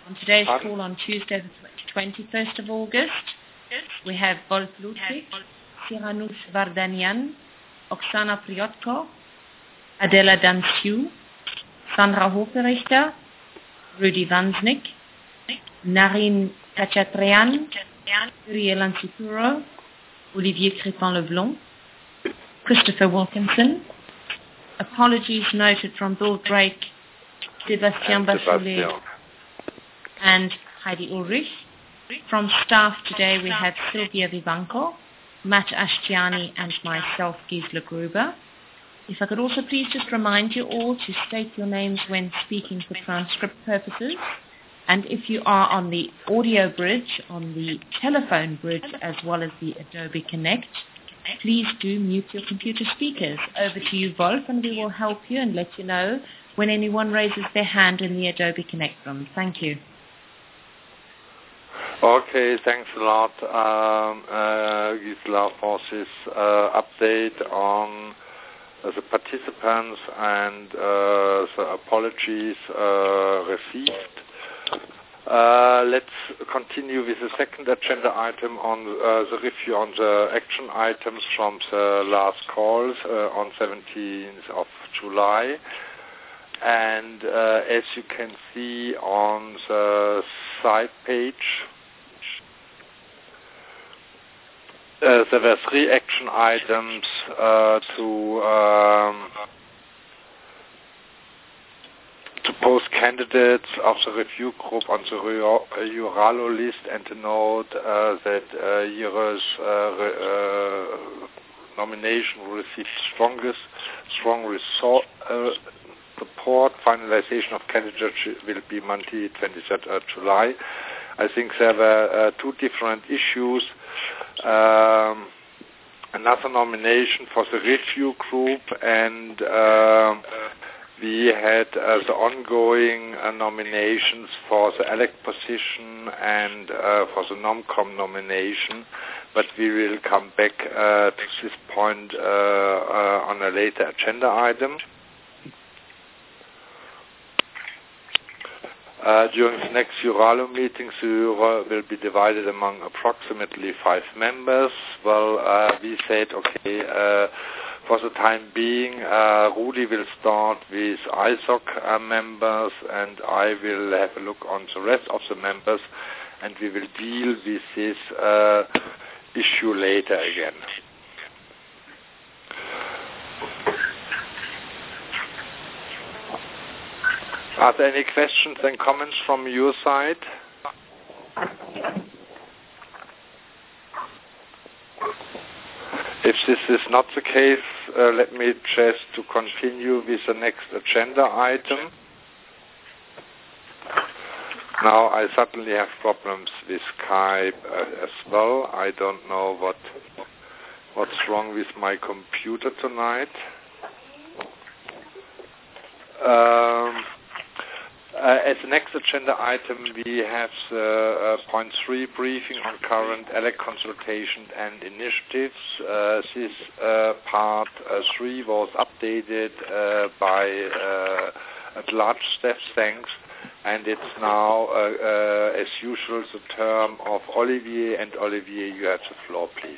On today's call on Tuesday, the 21st of August, we have Wolf Ludwig, Cyranus Vardanian, Oksana Priotko, Adela Danciu, Sandra Hoferichter, Rudi Vansnik, Narine Kachatrean, Uriel Ansipuro, Olivier Crépin-Leblond, Christopher Wilkinson. Apologies noted from Bill Drake, Sébastien Basoulet, and Heidi Ulrich. From staff today we have Sylvia Vivanco, Matt Ashtiani, and myself, Gisela Gruber. If I could also please just remind you all to state your names when speaking for transcript purposes. And if you are on the audio bridge, on the telephone bridge, as well as the Adobe Connect, please do mute your computer speakers. Over to you, Wolf, and we will help you and let you know when anyone raises their hand in the Adobe Connect room. Thank you. Okay, thanks a lot, Gisela, for this update on the participants and the apologies received. Let's continue with the second agenda item on the review on the action items from the last calls on 17th of July. And as you can see on the side page, there were 3 action items to post candidates of the review group on the Euralu list, and to note that Euro's nomination received strong support. Finalization of candidates will be Monday, 23rd July. I think there were 2 different issues. Another nomination for the review group, and we had the ongoing nominations for the elect position and for the NOMCOM nomination, but we will come back to this point on a later agenda item. During the next Euralu meeting, the Euro will be divided among approximately 5 members. Well, we said, okay, for the time being, Rudi will start with ISOC members, and I will have a look on the rest of the members, and we will deal with this issue later again. Are there any questions and comments from your side? If this is not the case, let me just to continue with the next agenda item. Now I suddenly have problems with Skype as well. I don't know what's wrong with my computer tonight. As the next agenda item, we have the point 3 briefing on current ELEC consultation and initiatives. This part 3 was updated by at large staff thanks, and it's now, as usual, the term of Olivier. And Olivier, you have the floor, please.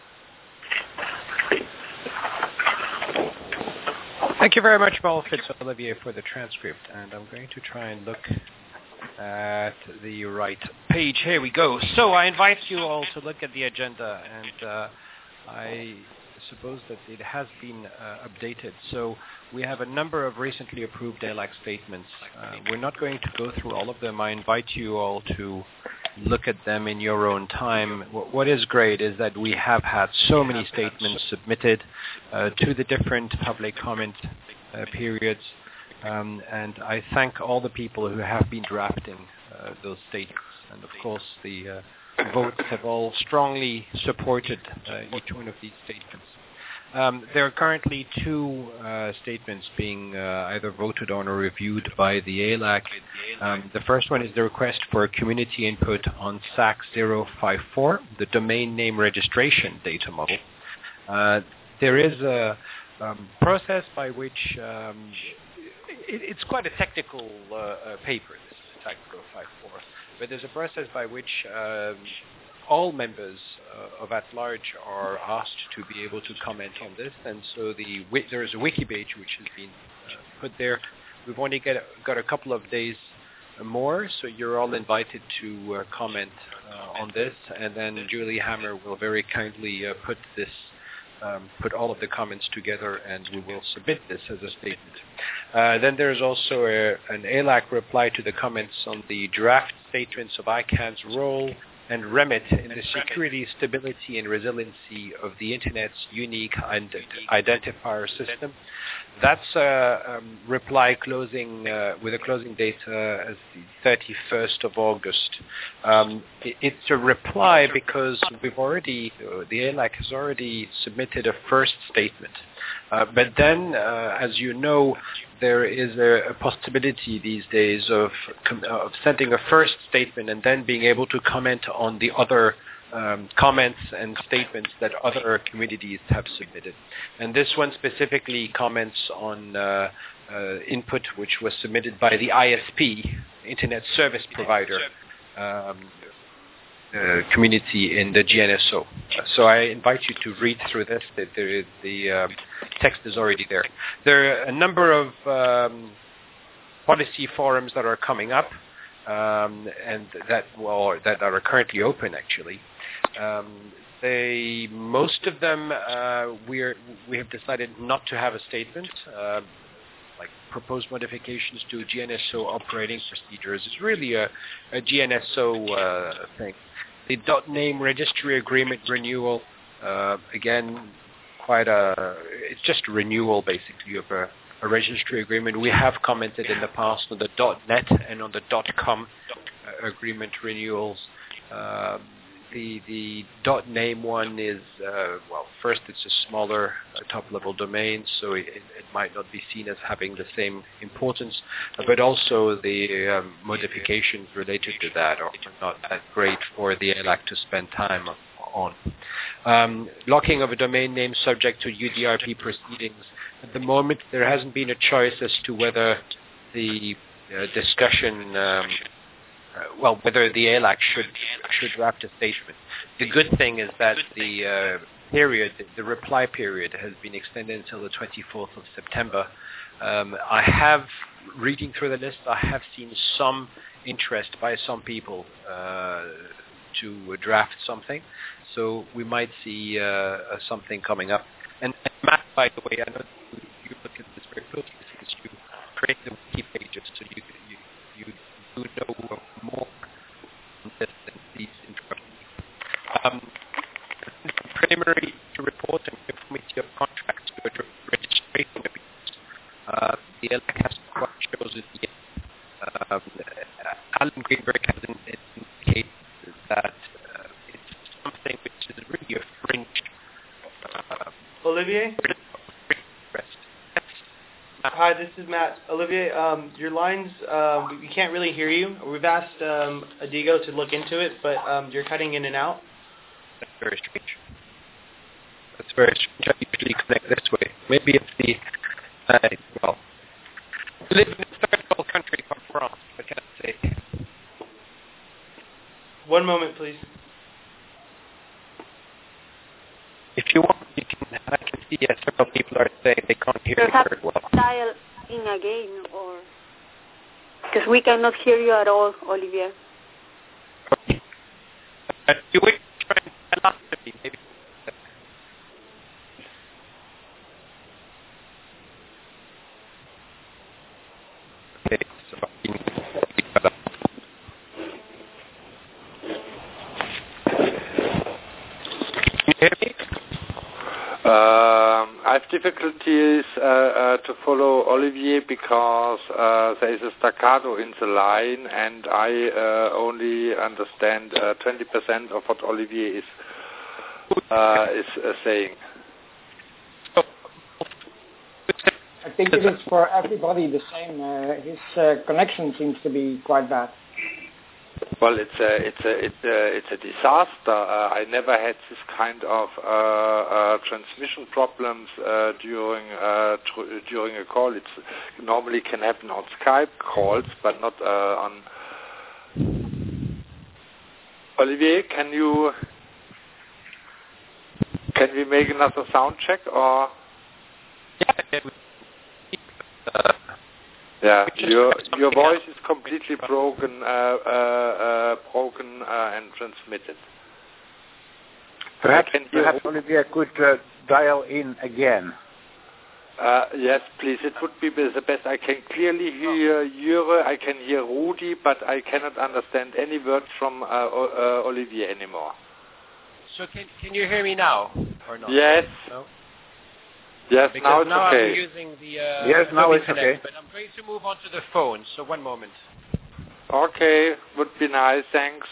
Thank you very much, Wolf. It's Olivier for the transcript, and I'm going to try and look at the right page. Here we go. So I invite you all to look at the agenda, and I suppose that it has been updated. So we have a number of recently approved ELAC statements. We're not going to go through all of them. I invite you all to look at them in your own time. What is great is that we have had so many statements submitted to the different public comment periods, and I thank all the people who have been drafting those statements. And of course, the votes have all strongly supported each one of these statements. There are currently 2 statements being either voted on or reviewed by the ELAC. The first one is the request for community input on SAC 054, the domain name registration data model. There is a process by which it's quite a technical paper this Factor 54. But there's a process by which all members of At Large are asked to be able to comment on this, and so there is a wiki page which has been put there. We've only got a couple of days more, so you're all invited to comment on this, and then Julie Hammer will very kindly put all of the comments together, and we will submit this as a statement. Then there's also an ALAC reply to the comments on the draft statements of ICANN's role and remit in the security, stability, and resiliency of the Internet's unique identifier system. That's a reply closing with a closing date as the 31st of August. It's a reply because the ALAC has already submitted a first statement. But then, as you know, there is a possibility these days of sending a first statement and then being able to comment on the other comments and statements that other communities have submitted. And this one specifically comments on input which was submitted by the ISP, Internet Service Provider, community in the GNSO. So I invite you to read through this. The text is already there. There are a number of policy forums that are coming up, and that are currently open actually. Most of them we have decided not to have a statement. Like proposed modifications to GNSO operating procedures is really a GNSO thing. The .name registry agreement renewal, again, it's just a renewal basically of a registry agreement. We have commented in the past on the .net and on the .com agreement renewals. The .name one is, first it's a smaller top-level domain, so it might not be seen as having the same importance, but also the modifications related to that are not that great for the ALAC to spend time on. Locking of a domain name subject to UDRP proceedings. At the moment, there hasn't been a choice as to whether the discussion whether the ALAC should draft a statement. The good thing is that the reply period has been extended until the 24th of September. Reading through the list, I have seen some interest by some people to draft something, so we might see something coming up. And Matt, by the way, I know you look at this very closely since you create the wiki pages, so you do know more on this than these introductions. Preliminary to report and conformity of contracts to a registration abuse. The ALAC has quite chosen yet. Alan Greenberg has indicated that it's something which is really a fringe. Olivier? Hi, this is Matt. Olivier, your lines, we can't really hear you. We've asked Adigo to look into it, but you're cutting in and out. That's very strange. I usually connect this way. Maybe it's the, I live in a third world country called France, what can I say? One moment, please. If you want, I can see several people are saying they can't hear you very well. Dial in again, or because we cannot hear you at all, Olivier. Okay. You would try and tell us to me, maybe. Okay, so can you hear me? I have difficulties to follow Olivier because there is a staccato in the line, and I only understand 20% of what Olivier is saying. I think it is for everybody the same. His connection seems to be quite bad. Well, it's a disaster. I never had this kind of transmission problems during a call. It normally can happen on Skype calls, but not on Olivier, can we make another sound check or? Yeah, your voice is completely broken and transmitted. Perhaps Olivier could dial in again. Yes, please. It would be the best. I can clearly hear Jure, I can hear Rudi, but I cannot understand any words from Olivier anymore. So can you hear me now or not? Yes. No? Yes, because now it's now okay. I'm using the yes, now it's Connect, okay. But I'm going to move on to the phone. So one moment. Okay, would be nice. Thanks.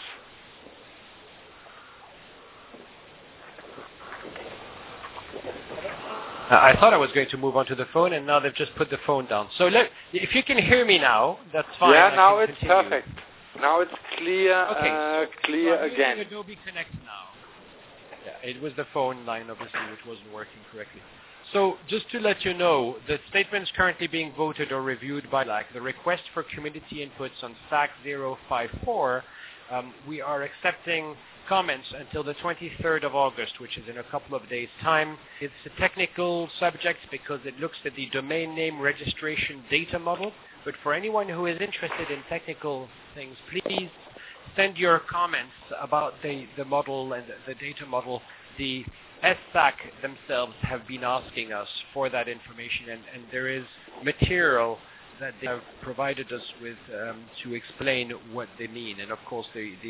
I thought I was going to move on to the phone, and now they've just put the phone down. So if you can hear me now, that's fine. Yeah, now it's continue. perfect. Now it's clear. Okay. Clear I'm again. using Adobe Connect now. Yeah, it was the phone line, obviously, which wasn't working correctly. So just to let you know, the statements currently being voted or reviewed by LAC, the request for community inputs on SAC 054, we are accepting comments until the 23rd of August, which is in a couple of days' time. It's a technical subject because it looks at the domain name registration data model, but for anyone who is interested in technical things, please send your comments about the model and the data model. The SSAC themselves have been asking us for that information, and there is material that they have provided us with to explain what they mean. And of course,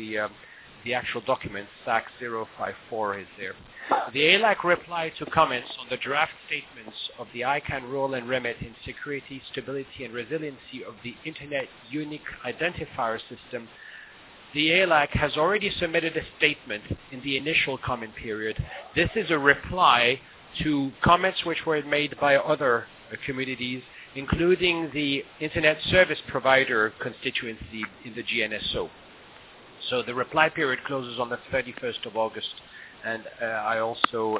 the actual document, SAC 054, is there. The ALAC reply to comments on the draft statements of the ICANN role and remit in security, stability, and resiliency of the Internet Unique Identifier System. The ALAC has already submitted a statement in the initial comment period. This is a reply to comments which were made by other communities, including the Internet Service Provider constituency in the GNSO. So the reply period closes on the 31st of August, and I also,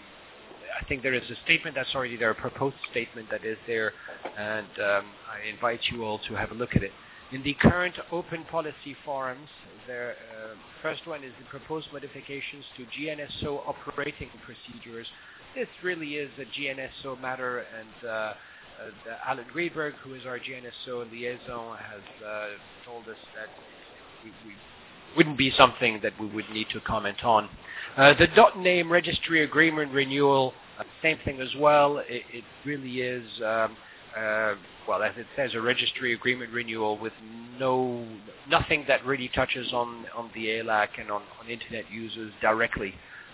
I think there is a statement that's already there, a proposed statement that is there, and I invite you all to have a look at it. In the current open policy forums, the first one is the proposed modifications to GNSO operating procedures. This really is a GNSO matter, and Alan Greenberg, who is our GNSO liaison, has told us that we wouldn't be something that we would need to comment on. The .name registry agreement renewal, same thing as well. It really is, well, as it says, a registry agreement renewal with nothing that really touches on the ALAC and on Internet users directly.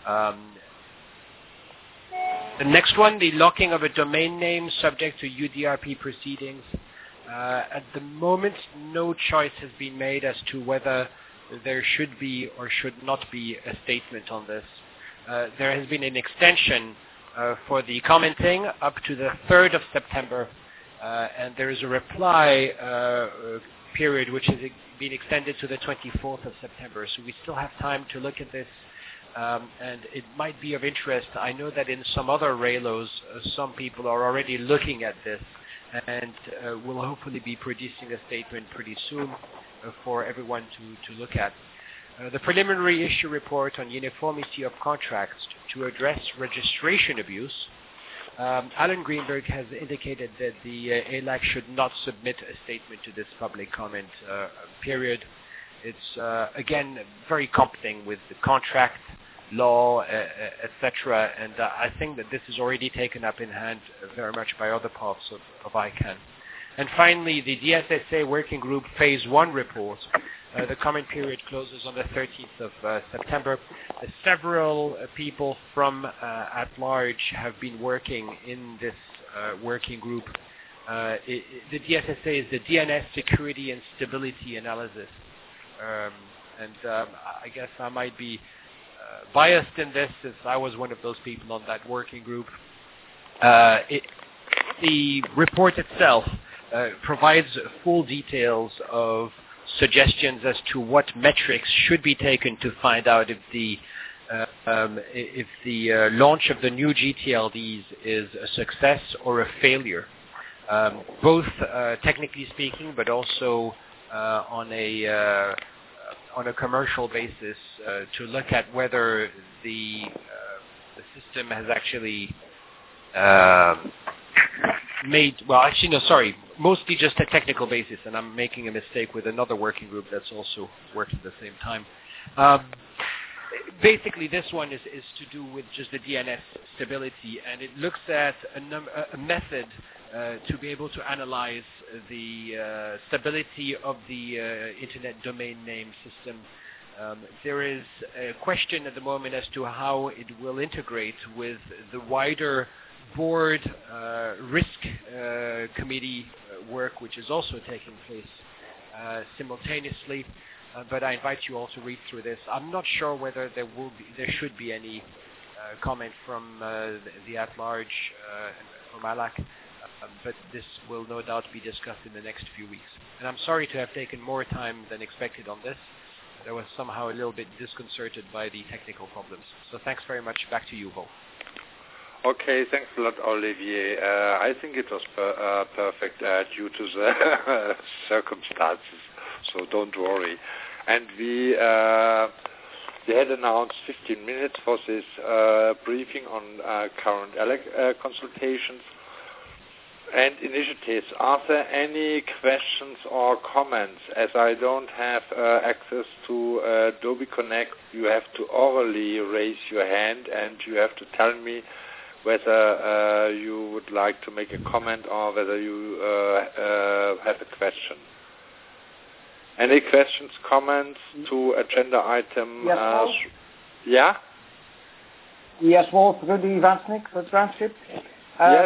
The next one, the locking of a domain name subject to UDRP proceedings. At the moment, no choice has been made as to whether there should be or should not be a statement on this. There has been an extension for the commenting up to the 3rd of September, and there is a reply period which has been extended to the 24th of September. So we still have time to look at this, and it might be of interest. I know that in some other RAILOs, some people are already looking at this, and will hopefully be producing a statement pretty soon for everyone to look at. The preliminary issue report on uniformity of contracts to address registration abuse. Alan Greenberg has indicated that the ALAC should not submit a statement to this public comment period. It's, again, very competing with the contract law, etc., and I think that this is already taken up in hand very much by other parts of ICANN. And finally, the DSSA Working Group Phase 1 report. The comment period closes on the 13th of September. Several people from at large have been working in this working group. The DSSA is the DNS Security and Stability Analysis. I guess I might be biased in this, as I was one of those people on that working group. The report itself provides full details of suggestions as to what metrics should be taken to find out if the launch of the new GTLDs is a success or a failure, both technically speaking, but also on a on a commercial basis to look at whether the system has actually mostly just a technical basis, and I'm making a mistake with another working group that's also working at the same time. Basically, this one is to do with just the DNS stability, and it looks at a method to be able to analyze the stability of the Internet domain name system. There is a question at the moment as to how it will integrate with the wider board risk committee work, which is also taking place simultaneously. But I invite you all to read through this. I'm not sure whether there should be any comment from the at-large from ALAC, but this will no doubt be discussed in the next few weeks. And I'm sorry to have taken more time than expected on this. I was somehow a little bit disconcerted by the technical problems. So thanks very much. Back to you, Bo. Okay, thanks a lot, Olivier. I think it was perfect due to the circumstances, so don't worry. And we had announced 15 minutes for this briefing on current consultations and initiatives. Are there any questions or comments? As I don't have access to Adobe Connect, you have to orally raise your hand and you have to tell me whether you would like to make a comment or whether you have a question. Any questions, comments to agenda item? Yes, Wolf. Yeah? Yes, Wolf, Rudy Vansnik for transcript. Yes.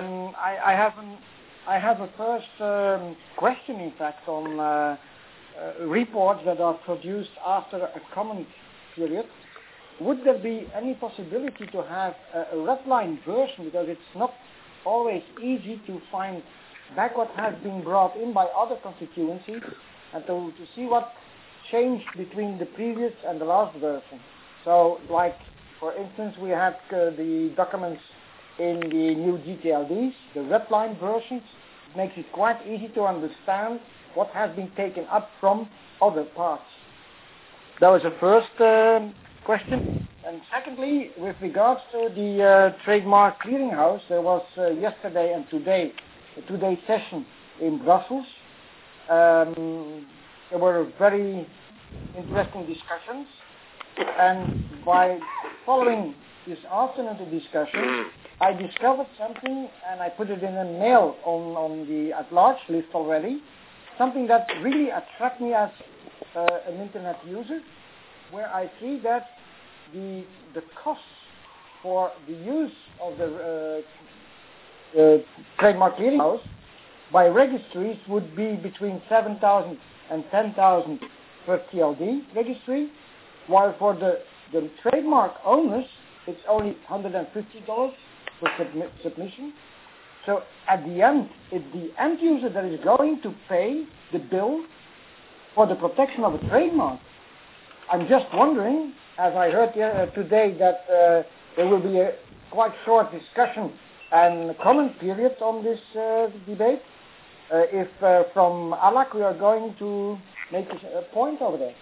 I have a first question, in fact, on reports that are produced after a comment period. Would there be any possibility to have a red line version, because it's not always easy to find back what has been brought in by other constituencies and to see what changed between the previous and the last version. So, like, for instance, we had the documents in the new GTLDs, the red line versions. It makes it quite easy to understand what has been taken up from other parts. That was the first question. And secondly, with regards to the trademark clearinghouse, there was yesterday and today a two-day session in Brussels. There were very interesting discussions, and by following this afternoon the discussion, I discovered something, and I put it in a mail on the at-large list already, something that really attracted me as an internet user, where I see that the costs for the use of the trademark clearinghouse by registries would be between 7,000 and 10,000 per TLD registry, while for the trademark owners it's only $150 per submission. So at the end, it's the end user that is going to pay the bill for the protection of a trademark. I'm just wondering, as I heard today that there will be a quite short discussion and comment period on this debate, if from ALAC we are going to make a point over there.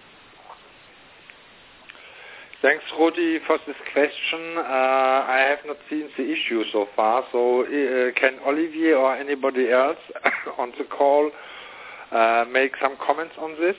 Thanks, Rudi, for this question. I have not seen the issue so far, so can Olivier or anybody else on the call make some comments on this?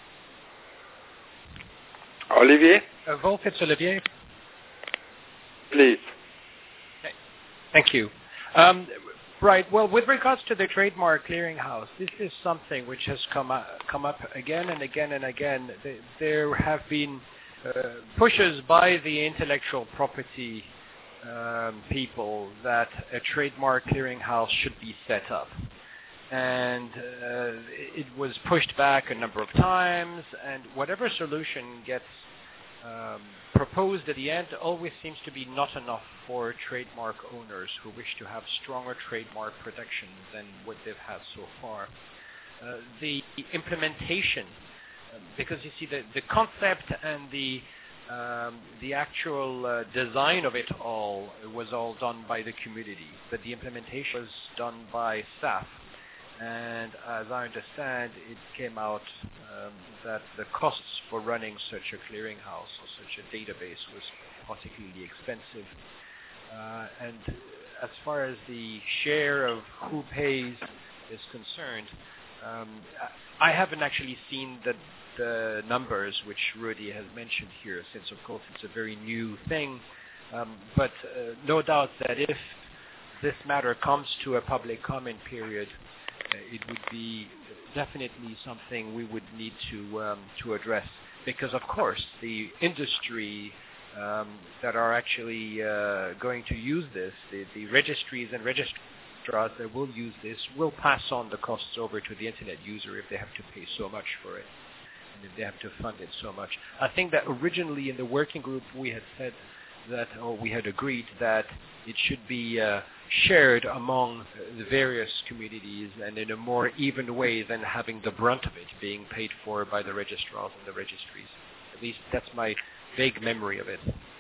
Olivier? Wolf, it's Olivier. Please. Okay. Thank you. Right. Well, with regards to the trademark clearinghouse, this is something which has come up again and again and again. There have been pushes by the intellectual property people that a trademark clearinghouse should be set up. And it was pushed back a number of times, and whatever solution gets proposed at the end always seems to be not enough for trademark owners who wish to have stronger trademark protection than what they've had so far. The implementation, because you see the concept and the actual design of it all was all done by the community, but the implementation was done by staff. And as I understand, it came out that the costs for running such a clearinghouse or such a database was particularly expensive. And as far as the share of who pays is concerned, I haven't actually seen the numbers which Rudy has mentioned here, since of course it's a very new thing. But no doubt that if this matter comes to a public comment period, it would be definitely something we would need to address, because of course the industry that are actually going to use this, the registries and registrars that will use this, will pass on the costs over to the internet user if they have to pay so much for it, and if they have to fund it so much. I think that originally in the working group we had said that, or we had agreed that it should be shared among the various communities and in a more even way than having the brunt of it being paid for by the registrars and the registries. At least that's my vague memory of it.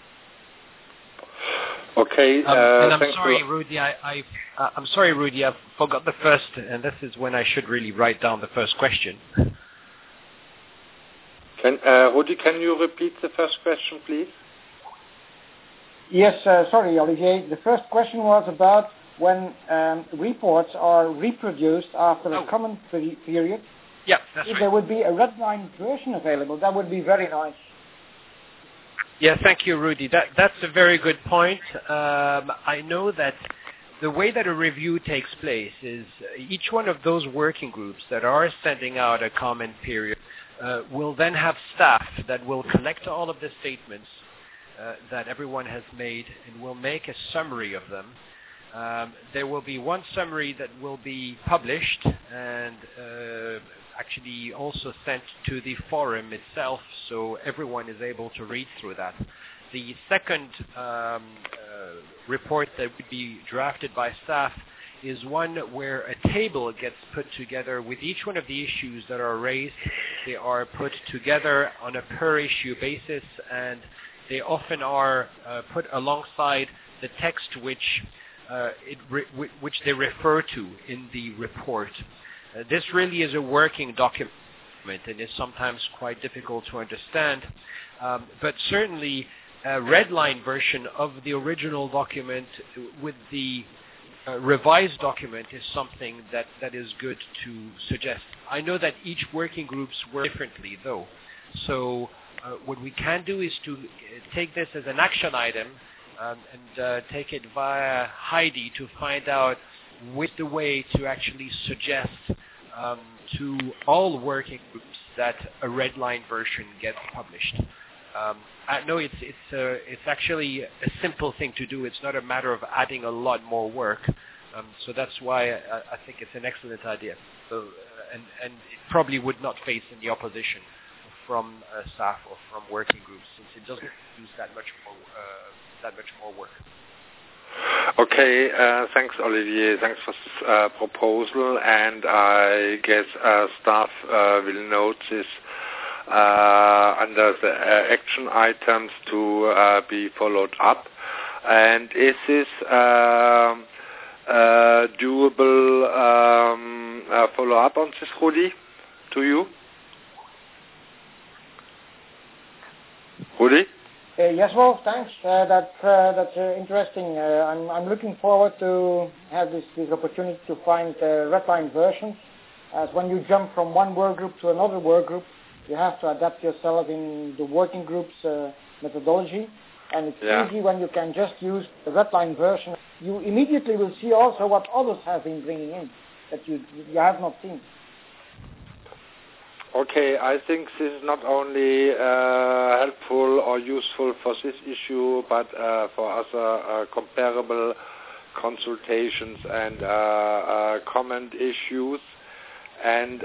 Okay. And I'm sorry, Rudy. I'm sorry, Rudy. I forgot the first, and this is when I should really write down the first question. Rudy, can you repeat the first question, please? Yes, sorry, Olivier. The first question was about when reports are reproduced after a comment period. Yeah, that's if right. there would be a redline version available, that would be very nice. Yeah, thank you, Rudy. That's a very good point. I know that the way that a review takes place is each one of those working groups that are sending out a comment period will then have staff that will collect all of the statements that everyone has made and will make a summary of them. There will be one summary that will be published and actually also sent to the forum itself, so everyone is able to read through that. The second report that would be drafted by staff is one where a table gets put together with each one of the issues that are raised. They are put together on a per-issue basis, and they often are put alongside the text which they refer to in the report. This really is a working document and is sometimes quite difficult to understand, but certainly a redline version of the original document with the revised document is something that is good to suggest. I know that each working groups work differently though, so what we can do is to take this as an action item and take it via Heidi to find out which the way to actually suggest to all working groups that a red line version gets published. I know it's actually a simple thing to do. It's not a matter of adding a lot more work. So that's why I think it's an excellent idea. So, and it probably would not face any opposition from staff or from working groups, since it doesn't use that much more work. Okay, thanks, Olivier. Thanks for this proposal, and I guess staff will note this under the action items to be followed up. And is this doable follow up on this, Rudy, to you? Rudy? Yes, Wolf, thanks. That's interesting. I'm looking forward to have this opportunity to find redline versions. As when you jump from one work group to another work group, you have to adapt yourself in the working group's methodology. And it's easy when you can just use the redline version. You immediately will see also what others have been bringing in that you have not seen. Okay, I think this is not only helpful or useful for this issue, but for other comparable consultations and comment issues. And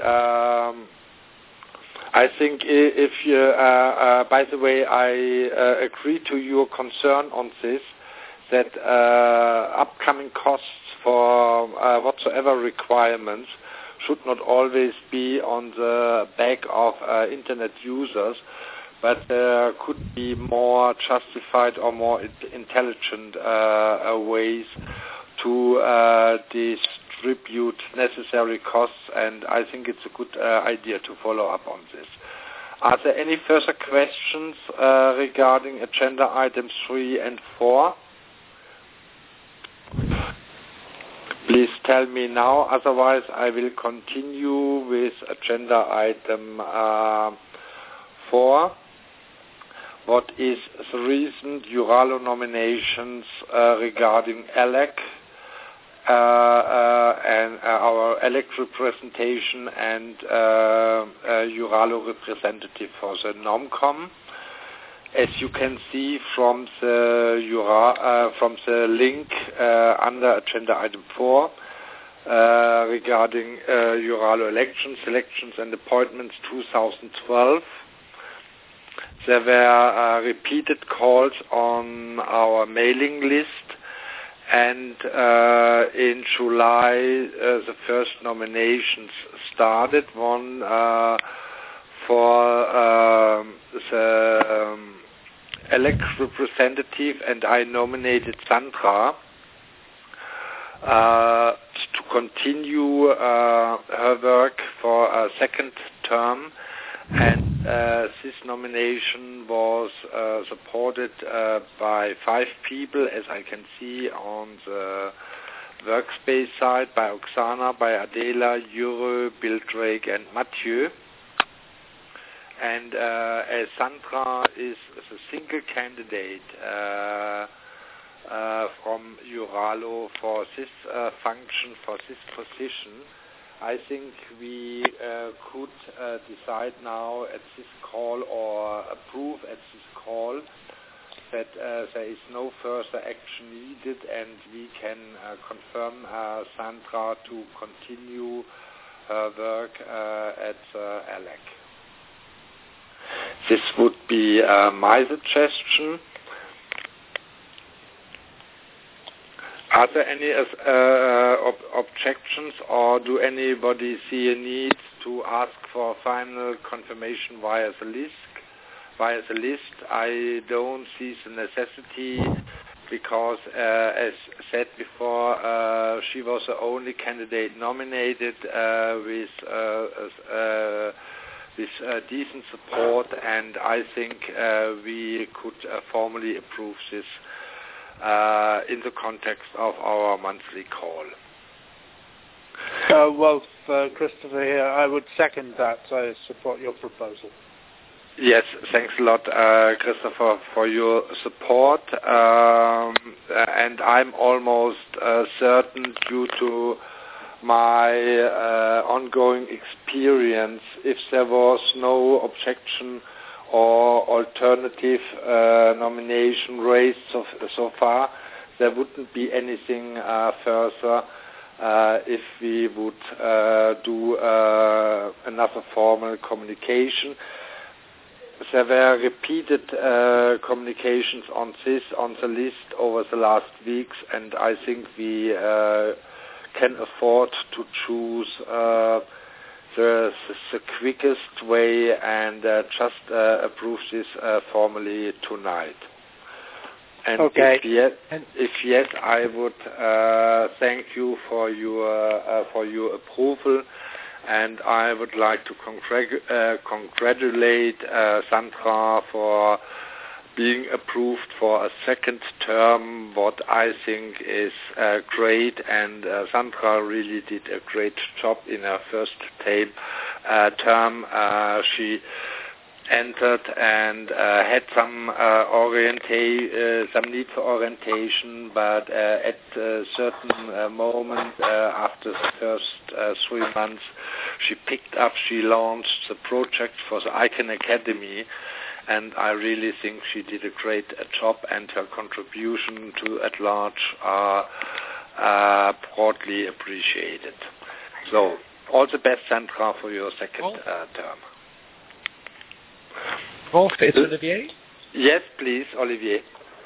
I think if you, by the way, I agree to your concern on this, that upcoming costs for whatsoever requirements should not always be on the back of internet users, but there could be more justified or more intelligent ways to distribute necessary costs, and I think it's a good idea to follow up on this. Are there any further questions regarding agenda items 3 and 4? Please tell me now, otherwise I will continue with agenda item 4. What is the recent EURALO nominations regarding ELEC and our ELEC representation and EURALO representative for the NOMCOM? As you can see from the link under agenda item 4 regarding EURALO selections and appointments 2012, there were repeated calls on our mailing list, and in July the first nominations started. One for the ELEC representative, and I nominated Sandra to continue her work for a second term, and this nomination was supported by 5 people, as I can see on the workspace side, by Oksana, by Adela, Jure, Bill Drake, and Mathieu. And as Sandra is a single candidate from EURALO for this function, for this position, I think we could decide now at this call, or approve at this call, that there is no further action needed, and we can confirm Sandra to continue her work at ELEC. This would be my suggestion. Are there any objections, or do anybody see a need to ask for final confirmation via the list? I don't see the necessity, because, as said before, she was the only candidate nominated with decent support, and I think we could formally approve this in the context of our monthly call. Well, Christopher here, I would second that. I support your proposal. Yes, thanks a lot, Christopher, for your support. And I'm almost certain, due to my ongoing experience, if there was no objection or alternative nomination raised so far, there wouldn't be anything further if we would do another formal communication. There were repeated communications on the list over the last weeks, and I think we can afford to choose the quickest way and just approve this formally tonight. And okay. If yes, I would thank you for your approval, and I would like to congratulate Sandra for being approved for a second term, what I think is great, and Sandra really did a great job in her first term. She entered and had some need for orientation, but at a certain moment after the first 3 months, she picked up, she launched the project for the ICANN Academy, and I really think she did a great job, and her contribution to at large are broadly appreciated. So, all the best, Sandra, for your second term. Wolf, it's Olivier? Yes, please, Olivier.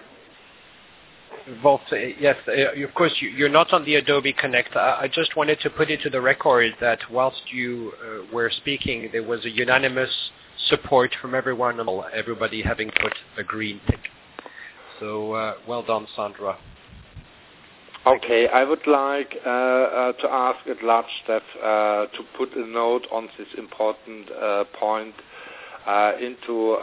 Wolf, yes, of course, you're not on the Adobe Connect. I just wanted to put into the record that whilst you were speaking, there was a unanimous support from everybody having put a green tick. So, well done, Sandra. Okay, I would like to ask at large Steph to put a note on this important point into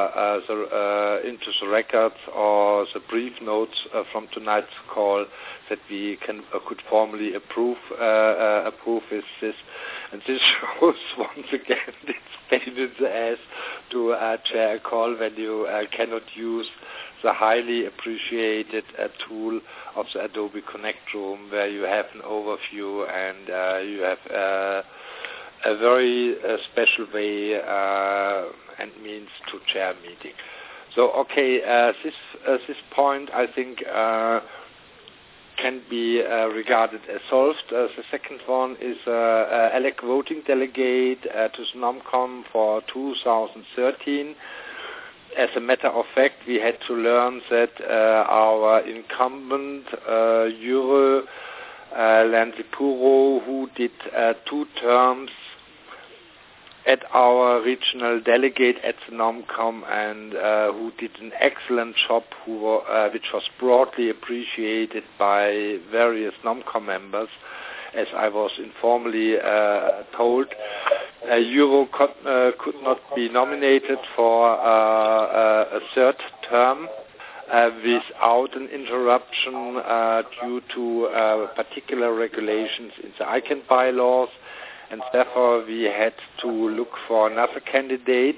the records or the brief notes from tonight's call, that we could formally approve with this. And this shows once again it's pain in the ass to chair a call when you cannot use the highly appreciated tool of the Adobe Connect Room, where you have an overview and you have a very special way and means to chair a meeting. So, okay, this point I think can be regarded as solved. The second one is ELEC voting delegate to the NOMCOM for 2013. As a matter of fact, we had to learn that our incumbent, Jure Lansipuro, who did 2 terms at our regional delegate at the NOMCOM and who did an excellent job, which was broadly appreciated by various NOMCOM members, as I was informally told. Jure could not be nominated for a 3rd term without an interruption due to particular regulations in the ICANN bylaws, and therefore we had to look for another candidate.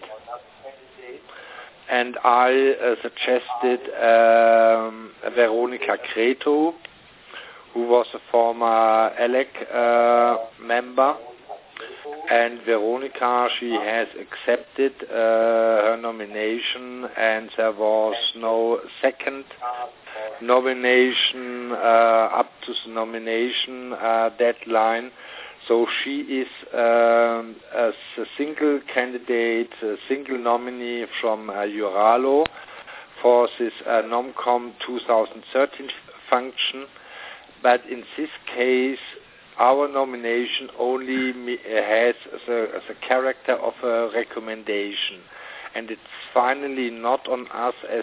And I suggested Veronica Creto, who was a former ELEC member. And Veronica, she has accepted her nomination, and there was no second nomination up to the nomination deadline. So she is a single candidate, a single nominee from Juralo for this NOMCOM 2013 function. But in this case, our nomination only has the character of a recommendation, and it's finally not on us, as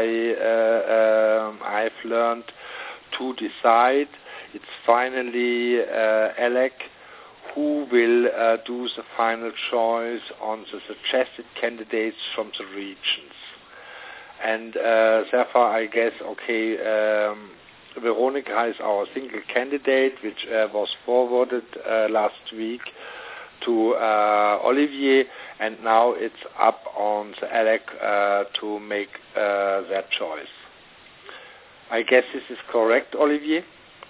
I've learned, to decide. It's finally ELEC who will do the final choice on the suggested candidates from the regions. And therefore, I guess, okay, Veronica is our single candidate, which was forwarded last week to Olivier, and now it's up on the ELEC to make their choice. I guess this is correct, Olivier?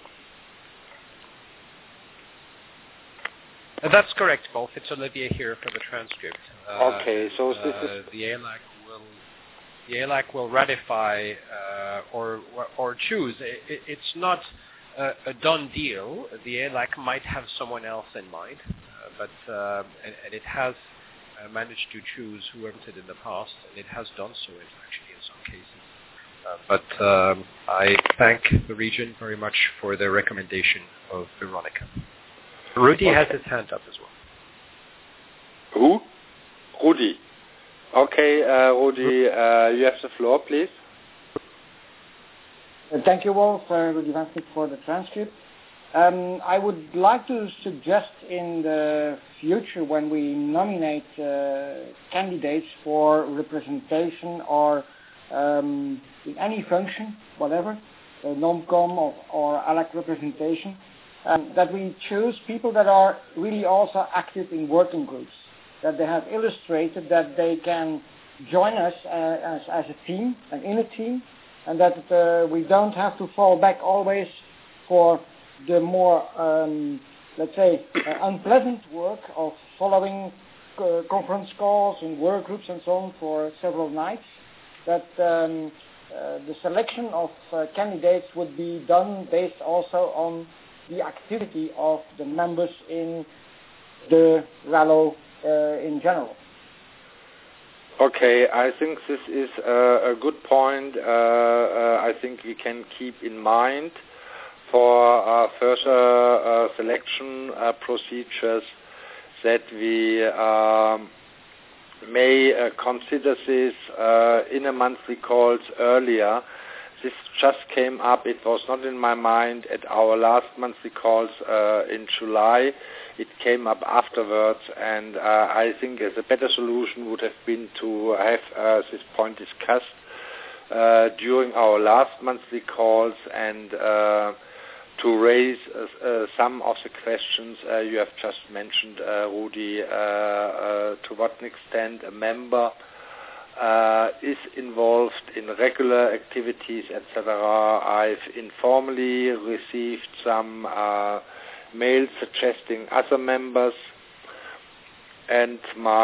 That's correct, Wolf. It's Olivier here for the transcript. Okay, so this is... The ELEC will ratify or choose. It's not a done deal. The ELEC might have someone else in mind, but it has managed to choose whoever it in the past, and it has done so actually in some cases. But I thank the region very much for their recommendation of Veronica. Rudy has his hand up as well. Who? Rudy. Okay, Rudy, you have the floor, please. Thank you, Wolf, Rudy Vansnick, for the transcript. I would like to suggest in the future, when we nominate candidates for representation or in any function, whatever, NOMCOM or ELEC representation, that we choose people that are really also active in working groups, that they have illustrated that they can join us as a team and in a team, and that we don't have to fall back always for the more, let's say, unpleasant work of following conference calls and work groups and so on for several nights, that the selection of candidates would be done based also on the activity of the members in the RALO in general. Okay, I think this is a good point. I think we can keep in mind for further selection procedures that we may consider this in a monthly calls earlier, this just came up. It was not in my mind at our last monthly calls in July. It came up afterwards, and I think as a better solution would have been to have this point discussed during our last monthly calls and to raise some of the questions you have just mentioned, Rudi, to what extent a member is involved in regular activities, etc. I've informally received some mails suggesting other members, and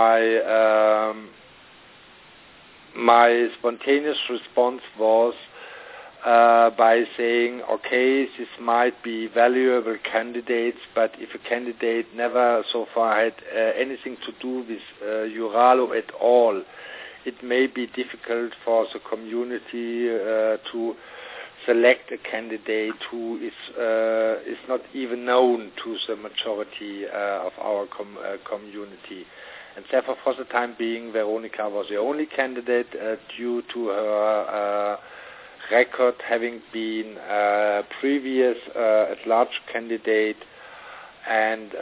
my spontaneous response was by saying, okay, this might be valuable candidates, but if a candidate never so far had anything to do with EURALO at all, it may be difficult for the community to select a candidate who is not even known to the majority of our community. And therefore, for the time being, Veronika was the only candidate due to her record having been previous at-large candidate, and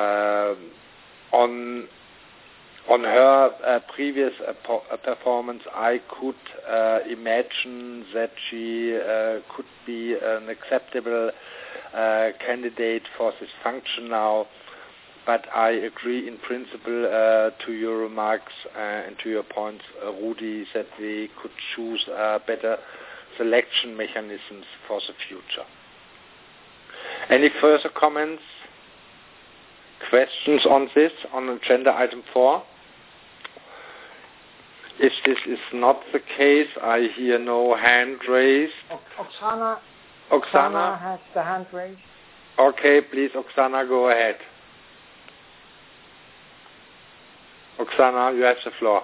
on her previous performance, I could imagine that she could be an acceptable candidate for this function now. But I agree in principle to your remarks and to your points, Rudi, that we could choose better selection mechanisms for the future. Any further comments, questions on this, on agenda item 4? If this is not the case, I hear no hand raised. Oksana has the hand raised. Okay, please, Oksana, go ahead. Oksana, you have the floor.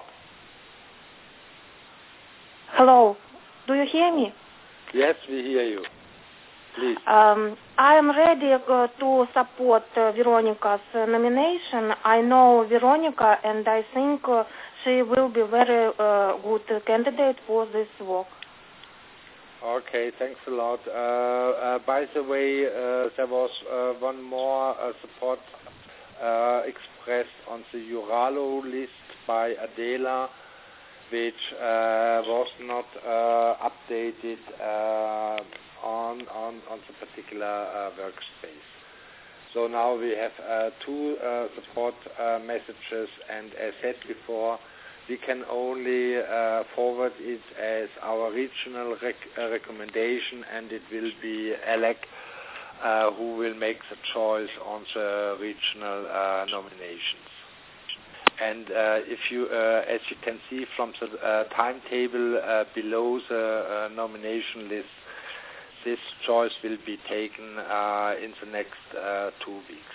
Hello, do you hear me? Yes, we hear you. Please. I am ready to support Veronica's nomination. I know Veronica, and I think she will be very good candidate for this work. Okay, thanks a lot. By the way, there was one more support expressed on the EURALO list by Adela, which was not updated on the particular workspace. So now we have two support messages, and as said before, we can only forward it as our regional recommendation, and it will be Alec who will make the choice on the regional nominations. And if you, as you can see from the timetable below the nomination list, this choice will be taken in the next 2 weeks.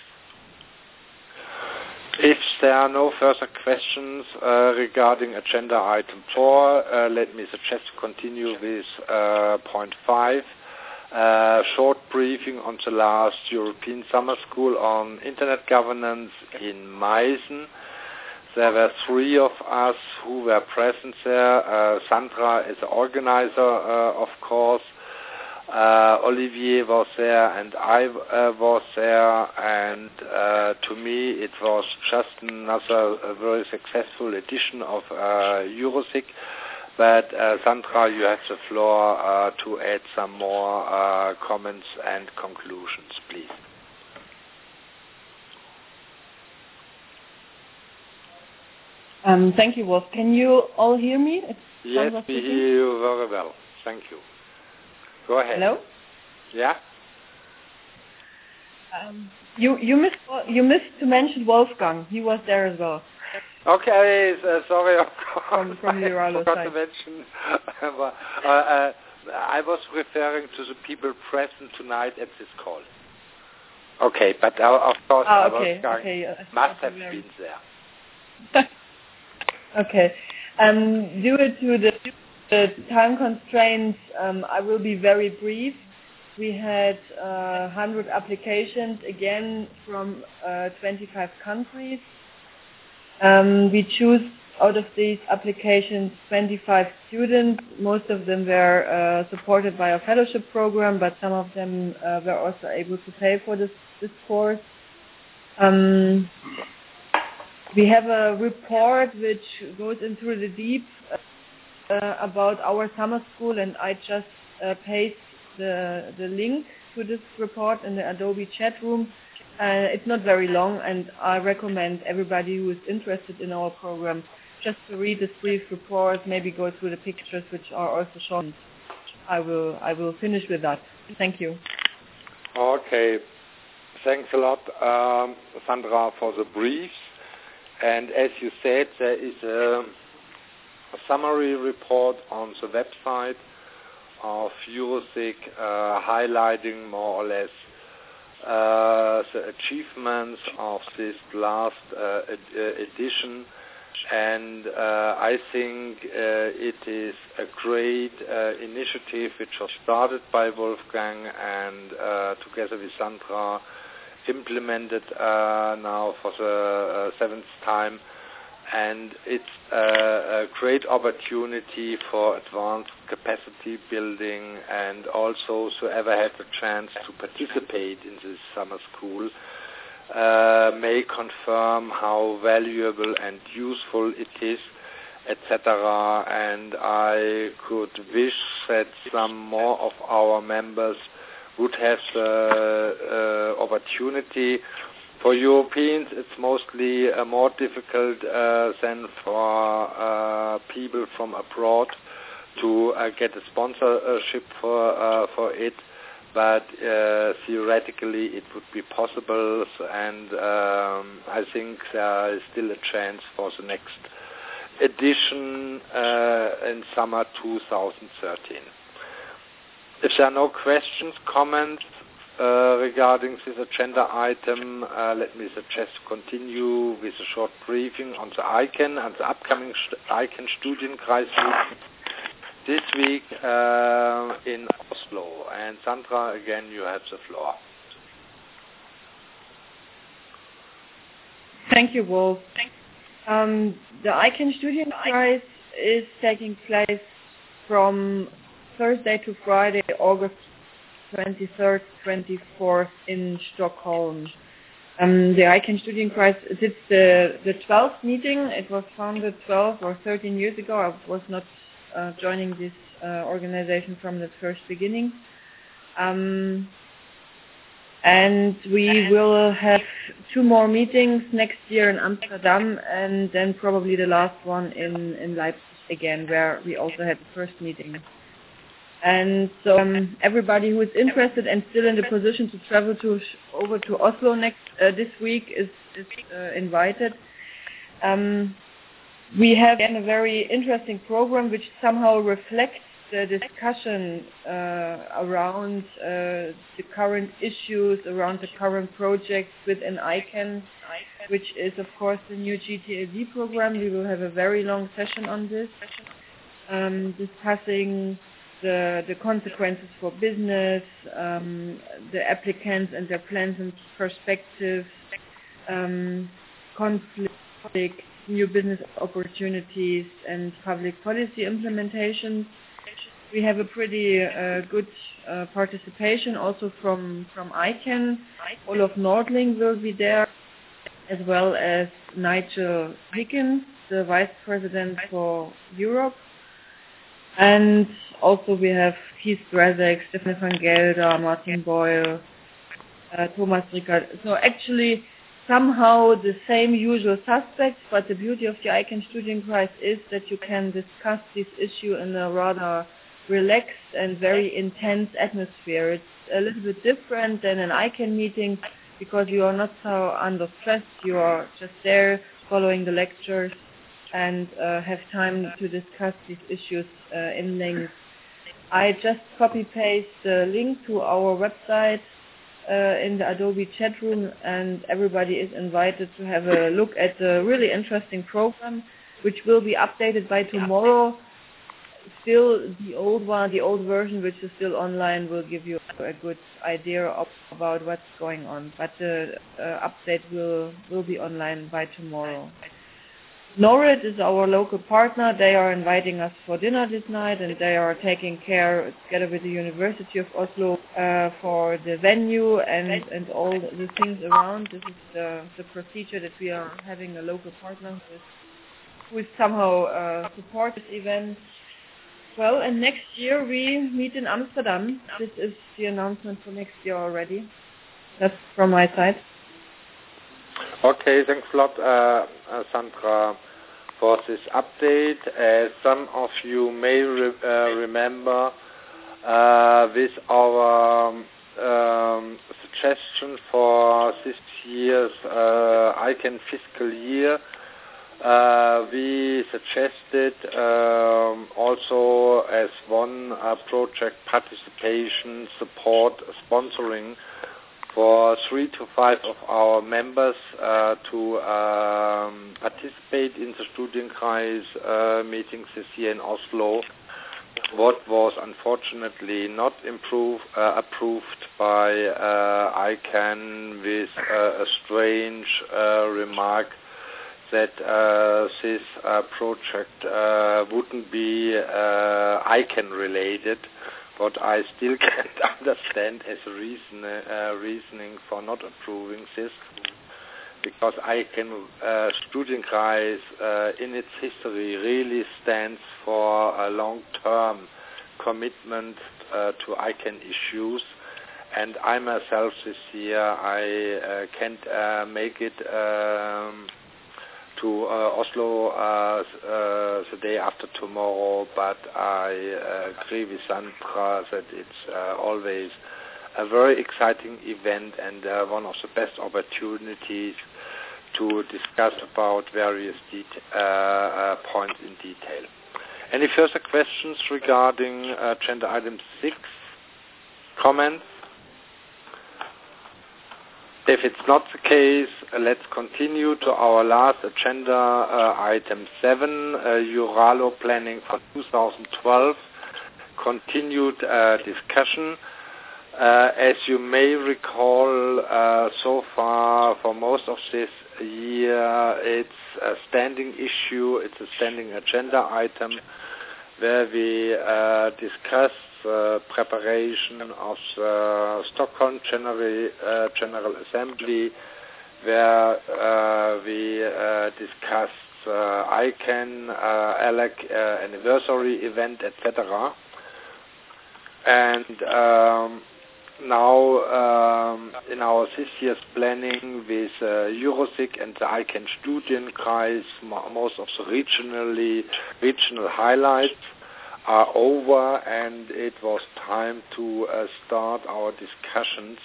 If there are no further questions regarding agenda item 4, let me suggest to continue with point 5. Short briefing on the last European Summer School on Internet Governance in Meissen. There were 3 of us who were present there. Sandra is the organizer, of course. Olivier was there, and I was there, and to me it was just another very successful edition of Eurosic. But Sandra, you have the floor to add some more comments and conclusions, please. Thank you, Wolf. Can you all hear me? Yes, we hear you very well. Thank you. Go ahead. Hello? Yeah? You missed to mention Wolfgang. He was there as well. Okay, sorry, of course. From the EURALO I forgot side. to mention. I was referring to the people present tonight at this call. Okay, but of course okay. Must have been there. Okay. Due to the time constraints, I will be very brief. We had 100 applications, again, from 25 countries. We choose out of these applications, 25 students. Most of them were supported by a fellowship program, but some of them were also able to pay for this course. We have a report which goes into the deep about our summer school, and I just paste the link to this report in the Adobe chat room. It's not very long, and I recommend everybody who is interested in our program just to read this brief report, maybe go through the pictures which are also shown. I will finish with that. Thank you. Okay. Thanks a lot, Sandra, for the briefs. And as you said, there is a summary report on the website of EuroSIG highlighting more or less the achievements of this last edition. And I think it is a great initiative which was started by Wolfgang and together with Sandra implemented now for the seventh time, and it's a great opportunity for advanced capacity building, and also whoever had the chance to participate in this summer school may confirm how valuable and useful it is, etc. And I could wish that some more of our members would have the opportunity. For Europeans, it's mostly more difficult than for people from abroad to get a sponsorship for it, but theoretically it would be possible, and I think there is still a chance for the next edition in summer 2013. If there are no questions, comments regarding this agenda item, let me suggest to continue with a short briefing on the ICANN and the upcoming ICANN Studienkreis this week in Oslo. And Sandra, again, you have the floor. Thank you, Wolf. The ICANN Studienkreis is taking place from Thursday to Friday, August 23rd, 24th in Stockholm. The ICANN Studienkreis, it's the 12th meeting. It was founded 12 or 13 years ago. I was not joining this organization from the first beginning. And we will have 2 more meetings next year in Amsterdam, and then probably the last one in Leipzig again, where we also had the first meeting. And so everybody who is interested and still in the position to travel over to Oslo this week is invited. We have a very interesting program which somehow reflects the discussion around the current issues, around the current projects within ICANN, which is of course the new GTLD program. We will have a very long session on this, discussing the consequences for business, the applicants and their plans and perspectives, conflict, new business opportunities, and public policy implementation. We have a pretty good participation also from ICANN. Olaf Nordling will be there, as well as Nigel Higgins, the Vice President for Europe. And also we have Keith Drazek, Stefan van Gelder, Martin Boyle, Thomas Rickard. So actually somehow the same usual suspects, but the beauty of the ICANN Studienkreis is that you can discuss this issue in a rather relaxed and very intense atmosphere. It's a little bit different than an ICANN meeting because you are not so under stress. You are just there following the lectures and have time to discuss these issues in length. I just copy-paste the link to our website in the Adobe chat room, and everybody is invited to have a look at the really interesting program, which will be updated by tomorrow. Still, the old version, which is still online, will give you a good idea about what's going on. But the update will be online by tomorrow. Norit is our local partner. They are inviting us for dinner this night, and they are taking care together with the University of Oslo for the venue and all the things around. This is the procedure that we are having a local partner who is somehow support this event. Well, and next year we meet in Amsterdam. This is the announcement for next year already. That's from my side. Okay, thanks a lot, Sandra, for this update. As some of you may remember, with our suggestion for this year's ICANN fiscal year, we suggested also as one project participation, support, sponsoring for 3 to 5 of our members to participate in the Studienkreis meetings this year in Oslo. What was unfortunately not approved by ICANN with a strange remark that this project wouldn't be ICANN related. What I still can't understand as a reasoning for not approving this, because ICANN Studienkreis in its history really stands for a long-term commitment to ICANN issues, and I myself this year I can't make it to Oslo the day after tomorrow, but I agree with Sandra that it's always a very exciting event and one of the best opportunities to discuss about various points in detail. Any further questions regarding agenda item 6? Comments? If it's not the case, let's continue to our last agenda item 7, Euralo planning for 2012. Continued discussion. As you may recall, so far for most of this year, it's a standing issue, it's a standing agenda item where we discuss preparation of the Stockholm General Assembly, where we discuss ICANN, ALEC anniversary event, etc. And now in our this year's planning with Eurosig and the ICANN Studienkreis, most of the regional highlights are over, and it was time to start our discussions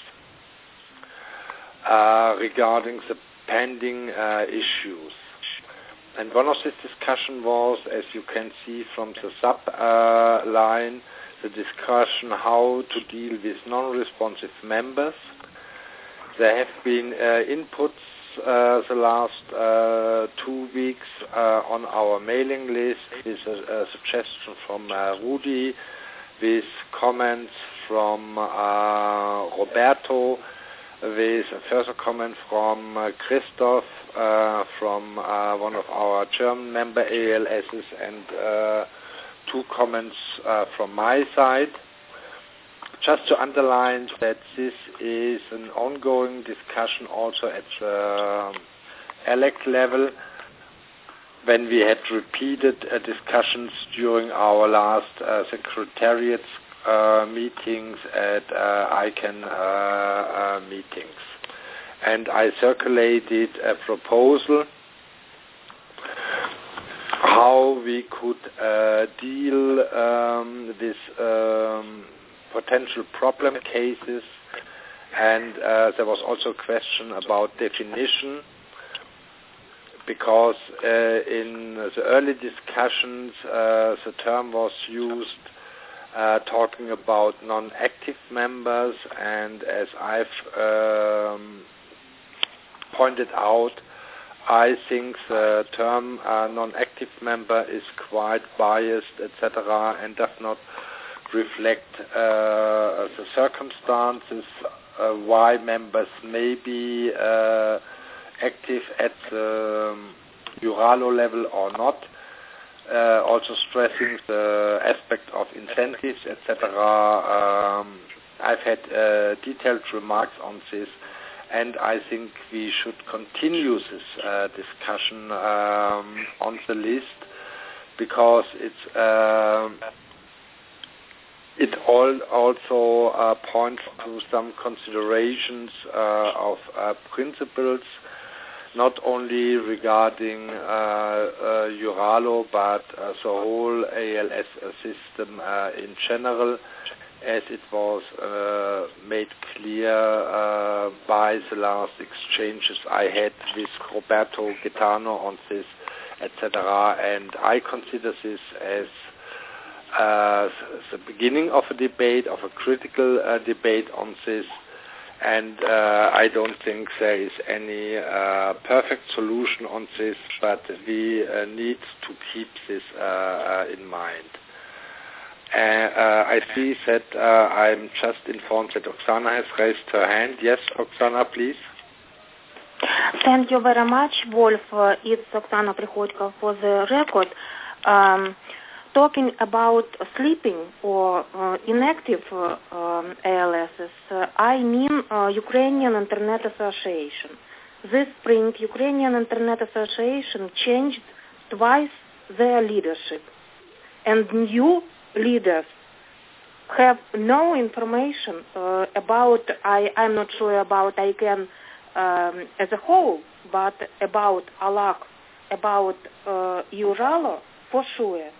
regarding the pending issues. And one of this discussion was, as you can see from the sub-line, the discussion how to deal with non-responsive members. There have been inputs the last 2 weeks on our mailing list with a suggestion from Rudi, with comments from Roberto, with a further comment from Christoph, from one of our German member ALSs, and 2 comments from my side. Just to underline that this is an ongoing discussion also at ALEC level, when we had repeated discussions during our last secretariat's meetings at ICANN meetings. And I circulated a proposal how we could deal with potential problem cases, and there was also a question about definition, because in the early discussions the term was used talking about non-active members, and as I've pointed out, I think the term non-active member is quite biased, etc., and does not reflect the circumstances why members may be active at the Euro level or not. Also stressing the aspect of incentives, etc. I've had detailed remarks on this, and I think we should continue this discussion on the list, because it also points to some considerations of principles, not only regarding Uralo, but the whole ALS system in general, as it was made clear by the last exchanges I had with Roberto Gaetano on this, etc. And I consider this as the beginning of a debate, of a critical debate on this, and I don't think there is any perfect solution on this, but we need to keep this in mind. I see that I'm just informed that Oksana has raised her hand. Yes, Oksana, please. Thank you very much, Wolf. It's Oksana Prihodko for the record. Talking about sleeping or inactive ALSs, I mean Ukrainian Internet Association. This spring, Ukrainian Internet Association changed twice their leadership, and new leaders have no information about, I'm not sure about ICANN as a whole, but about ALAC, about Uralo for sure.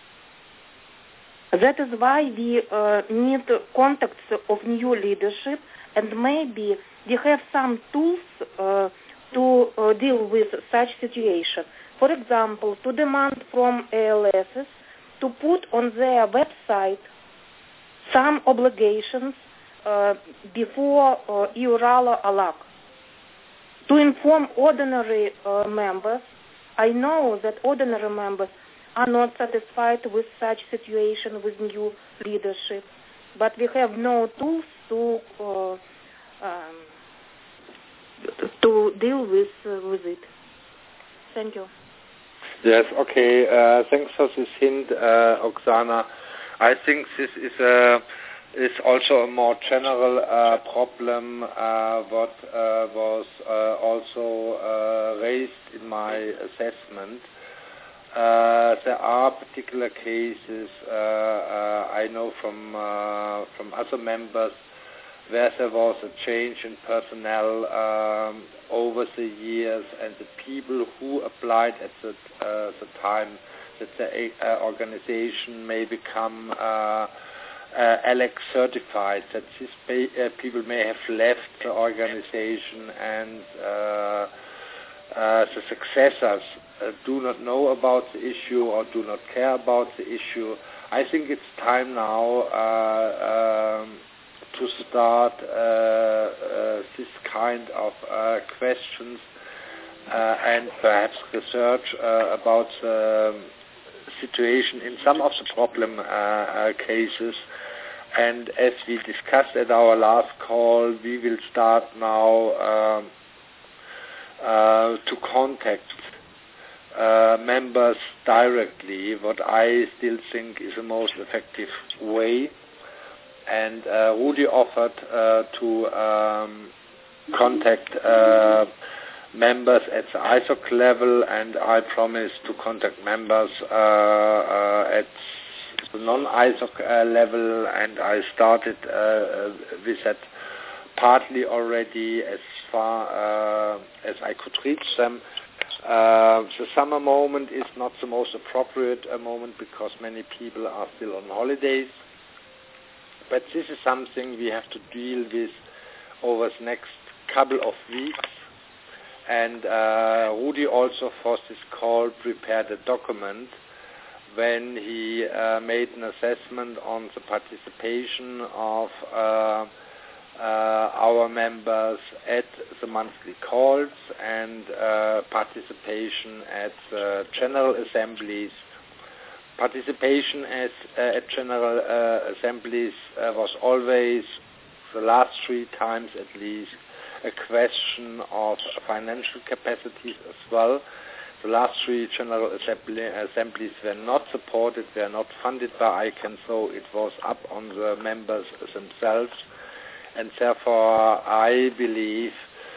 That is why we need contacts of new leadership, and maybe we have some tools to deal with such situation. For example, to demand from ALSs to put on their website some obligations before Uralo ALAC. To inform ordinary members, I know that ordinary members are not satisfied with such situation with new leadership, but we have no tools to deal with it. Thank you. Yes, okay. Thanks for this hint, Oksana. I think this is also a more general problem, what was also raised in my assessment. There are particular cases I know from other members where there was a change in personnel over the years, and the people who applied at the time that the organization may become ALEC certified, that these people may have left the organization, and the successors do not know about the issue or do not care about the issue. I think it's time now to start this kind of questions and perhaps research about the situation in some of the problem cases. And as we discussed at our last call, we will start now to contact members directly, what I still think is the most effective way. And Rudy offered to contact members at the ISOC level, and I promised to contact members at the non-ISOC level, and I started with that partly already as far as I could reach them. The summer moment is not the most appropriate moment because many people are still on holidays. But this is something we have to deal with over the next couple of weeks. And Rudy also, for this call, prepared a document when he made an assessment on the participation of our members at the monthly calls and participation at general assemblies. Participation at general assemblies was always, the last 3 times at least, a question of financial capacities as well. the last 3 General Assemblies were not supported, were not funded by ICANN, so it was up on the members themselves. And therefore, I believe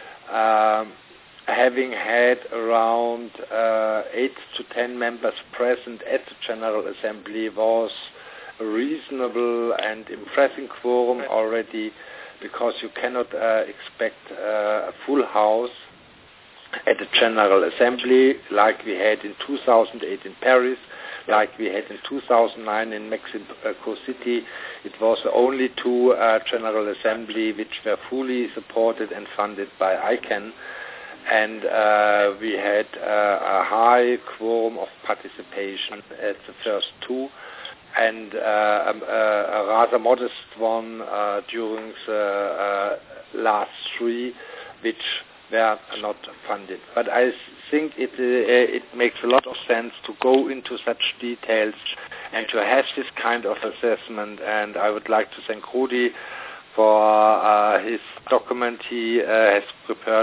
having had around 8 to 10 members present at the General Assembly was a reasonable and impressive quorum already, because you cannot expect a full house at the General Assembly like we had in 2008 in Paris, like we had in 2009 in Mexico City. It was the only 2 General Assembly which were fully supported and funded by ICANN, and we had a high quorum of participation at the first 2, and a rather modest one during the last 3, which were not funded. But I think it makes a lot of sense to go into such details and to have this kind of assessment, and I would like to thank Rudi for his document. He has prepared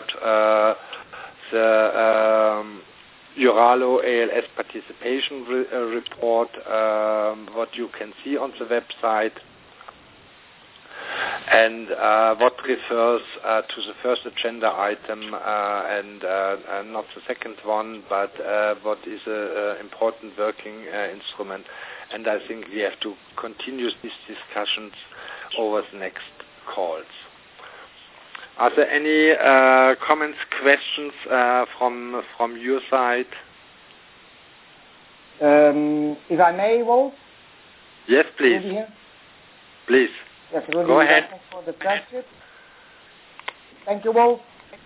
the Euraolo ALS participation report, what you can see on the website, and what refers to the first agenda item and not the second one, but what is an important working instrument. And I think we have to continue these discussions over the next calls. Are there any comments, questions from your side? If I may, Wolf? Yes, please. Please. Yes, go ahead. For the transcript. Thank you, Wolf.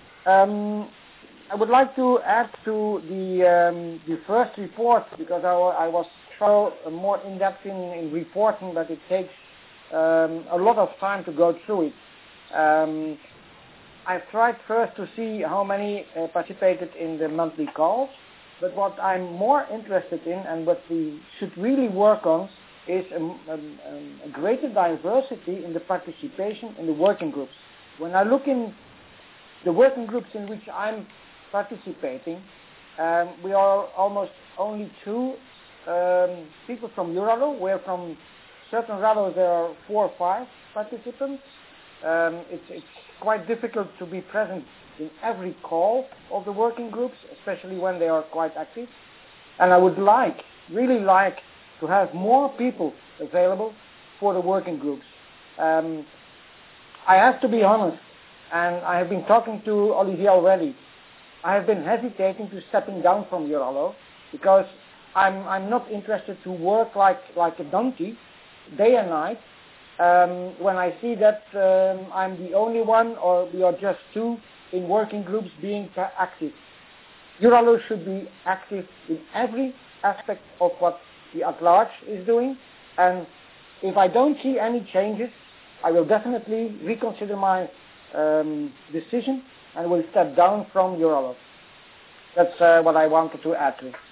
I would like to add to the first report, because I was so more in depth in reporting, but it takes a lot of time to go through it. I've tried first to see how many participated in the monthly calls, but what I'm more interested in and what we should really work on is a greater diversity in the participation in the working groups. When I look in the working groups in which I'm participating, we are almost only 2 people from Euraolo, where from certain Rados there are 4 or 5 participants. It's quite difficult to be present in every call of the working groups, especially when they are quite active. And I would really like to have more people available for the working groups. I have to be honest, and I have been talking to Olivier already. I have been hesitating to stepping down from Euraolo, because I'm not interested to work like a donkey, day and night, when I see that I'm the only one, or we are just 2 in working groups being active. Euraolo should be active in every aspect of what the at-large is doing, and if I don't see any changes, I will definitely reconsider my decision and will step down from Euraolo. That's what I wanted to add to it.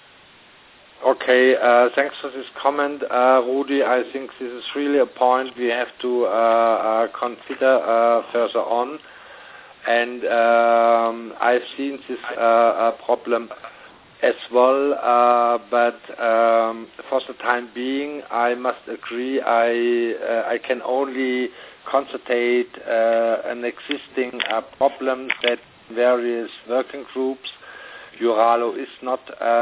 Okay, thanks for this comment, Rudi. I think this is really a point we have to consider further on. And I've seen this problem as well, but for the time being, I must agree, I can only constatate an existing problem that various working groups Euraolo is not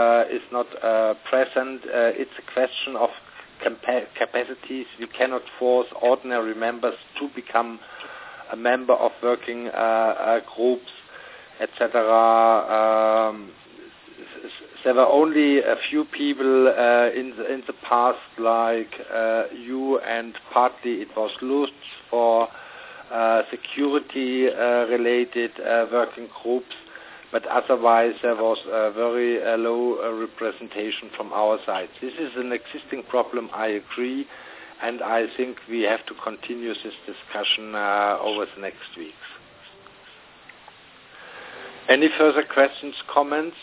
present. It's a question of capacities. We cannot force ordinary members to become a member of working groups, etc. There were only a few people in the past, like you, and partly it was Lutz for security-related working groups. But otherwise, there was a very low representation from our side. This is an existing problem, I agree, and I think we have to continue this discussion over the next weeks. Any further questions, comments?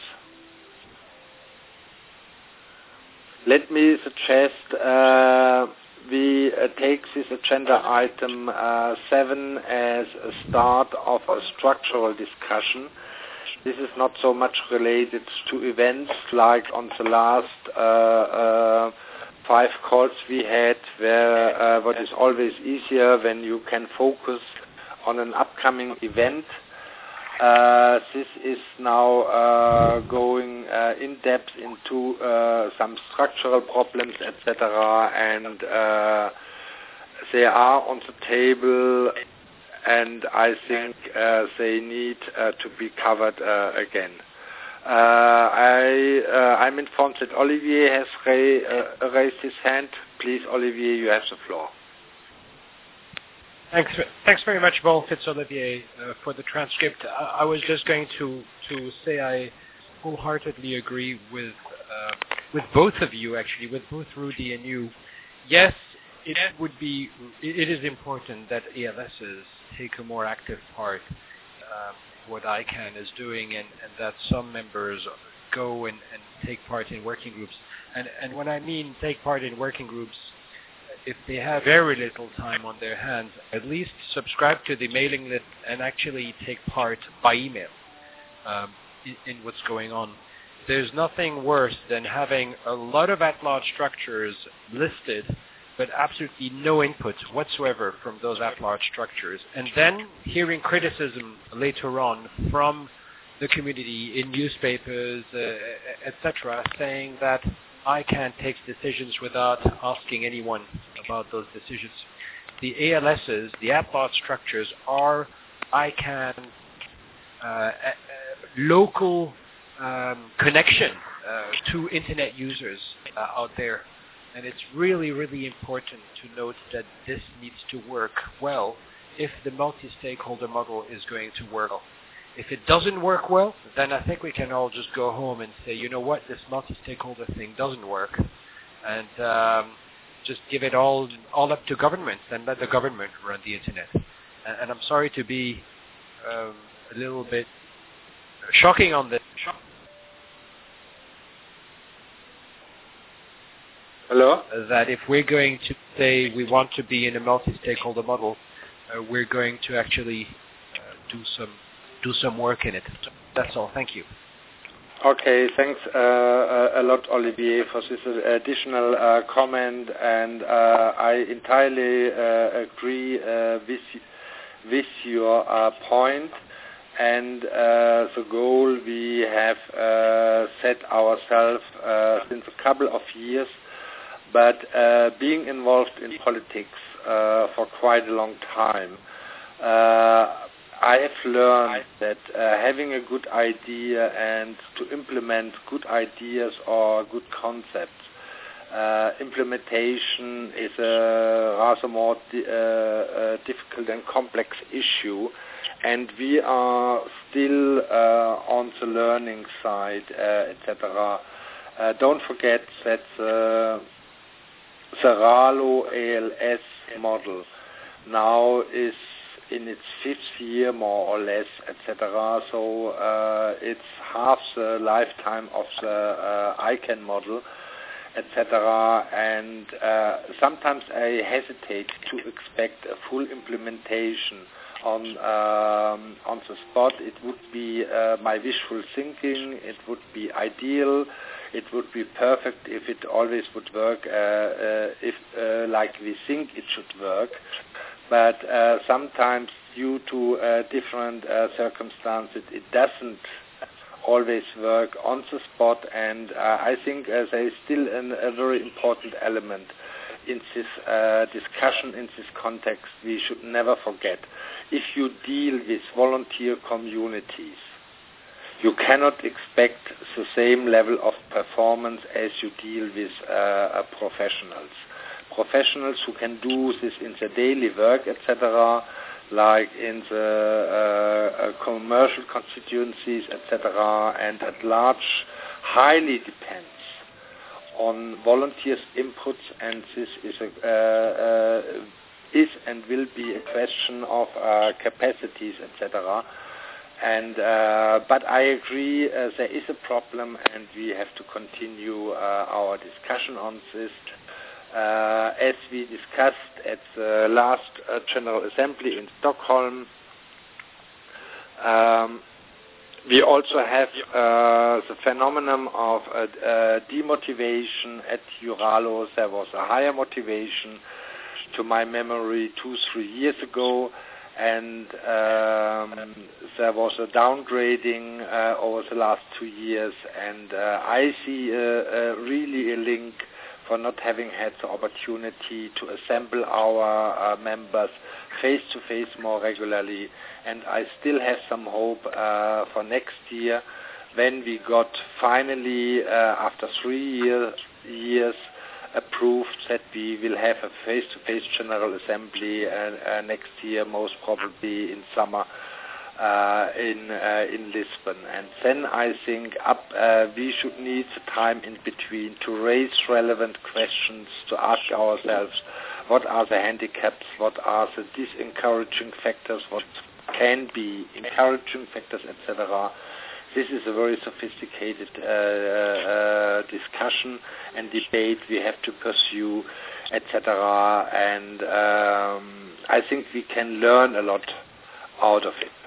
Let me suggest we take this agenda item 7 as a start of a structural discussion. This is not so much related to events like on the last 5 calls we had, where what is always easier when you can focus on an upcoming event. This is now going in depth into some structural problems, etc., and they are on the table, and I think they need to be covered again. I'm informed that Olivier has raised his hand. Please, Olivier, you have the floor. Thanks very much, Paul Fitz-Olivier, for the transcript. I was just going to say I wholeheartedly agree with both of you, actually, with both Rudy and you. Yes, it is important that ALSs take a more active part, what ICANN is doing, and that some members go and take part in working groups. And when I mean take part in working groups, if they have very little time on their hands, at least subscribe to the mailing list and actually take part by email in what's going on. There's nothing worse than having a lot of at-large structures listed, but absolutely no input whatsoever from those at-large structures, and then hearing criticism later on from the community in newspapers, etc., saying that ICANN takes decisions without asking anyone about those decisions. The ALSs, the at-large structures, are ICANN local connection to internet users out there. And it's really, really important to note that this needs to work well if the multi-stakeholder model is going to work well. If it doesn't work well, then I think we can all just go home and say, you know what, this multi-stakeholder thing doesn't work, and just give it all up to governments and let the government run the internet. And I'm sorry to be a little bit shocking on this. Hello? That if we're going to say we want to be in a multi-stakeholder model, we're going to actually do some work in it. That's all. Thank you. Okay, thanks a lot, Olivier, for this additional comment, and I entirely agree with your point. And the goal we have set ourselves since a couple of years. But being involved in politics for quite a long time, I have learned that having a good idea and to implement good ideas or good concepts, implementation is a rather more difficult and complex issue, and we are still on the learning side, etc. Don't forget that the Ralo ALS model now is in its 5th year, more or less, etc. So it's half the lifetime of the ICANN model, etc. And sometimes I hesitate to expect a full implementation on the spot. It would be my wishful thinking. It would be ideal. It would be perfect if it always would work, if like we think it should work. But sometimes, due to different circumstances, it doesn't always work on the spot. And I think there is still a very important element in this discussion, in this context, we should never forget. If you deal with volunteer communities, you cannot expect the same level of performance as you deal with professionals. Professionals who can do this in their daily work, etc., like in the commercial constituencies, etc., and at large, highly depends on volunteers' inputs, and this is and will be a question of capacities, etc. And but I agree there is a problem, and we have to continue our discussion on this. As we discussed at the last General Assembly in Stockholm, we also have the phenomenon of demotivation. At Euralos, there was a higher motivation, to my memory, 2-3 years ago, and there was a downgrading over the last 2 years, and I see really a link for not having had the opportunity to assemble our members face-to-face more regularly. And I still have some hope for next year, when we got finally, after 3 years, approved that we will have a face-to-face General Assembly next year, most probably in summer in Lisbon. And then I think we should need the time in between to raise relevant questions, to ask ourselves what are the handicaps, what are the disencouraging factors, what can be encouraging factors, etc. This is a very sophisticated discussion and debate we have to pursue, etc. And I think we can learn a lot out of it.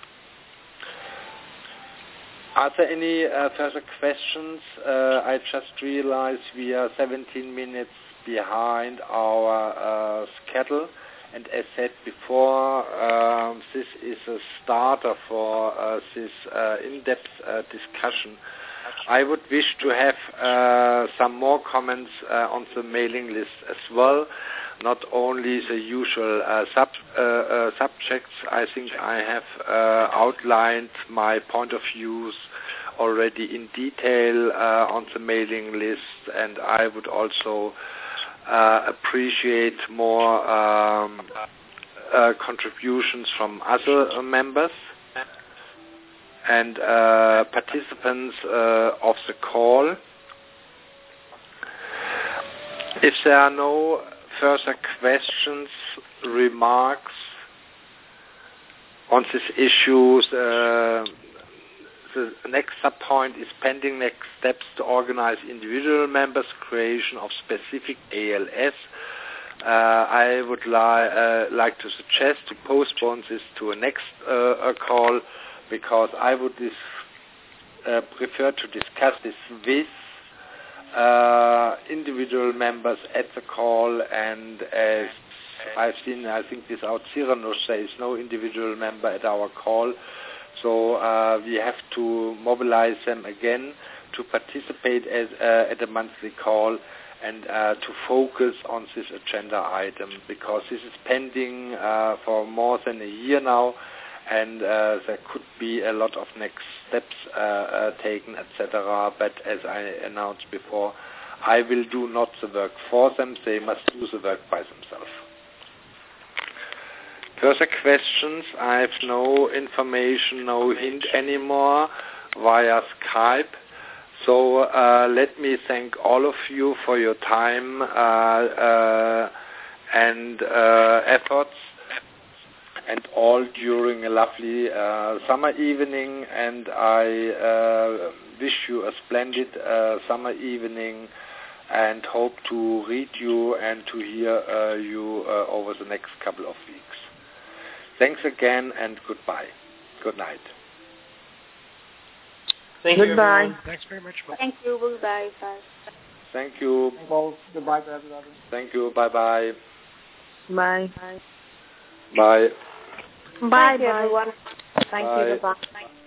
Are there any further questions? I just realized we are 17 minutes behind our schedule. And as said before, this is a starter for this in-depth discussion. I would wish to have some more comments on the mailing list as well, not only the usual subjects. I think I have outlined my point of views already in detail on the mailing list, and I would also appreciate more contributions from other members and participants of the call. If there are no further questions, remarks on this issue, the next sub-point is pending next steps to organize individual members' creation of specific ALS. I would like to suggest to postpone this to a next call, because I would prefer to discuss this with individual members at the call, and as I've seen, I think without Cyrano, there is no individual member at our call. So we have to mobilize them again to participate at a monthly call and to focus on this agenda item, because this is pending for more than a year now, and there could be a lot of next steps taken, etc. But as I announced before, I will do not the work for them. They must do the work by themselves. Further questions? I have no information, no hint anymore via Skype. So let me thank all of you for your time and efforts, and all during a lovely summer evening. And I wish you a splendid summer evening, and hope to read you and to hear you over the next couple of weeks. Thanks again, and goodbye. Good night. Thank you, goodbye. everyone. Thanks very much. Thank you. Goodbye. Bye. Thank you. Goodbye to everybody. Thank you. Bye-bye. Bye. Bye. Bye, Thank you, everyone. Thank Bye. you. Bye.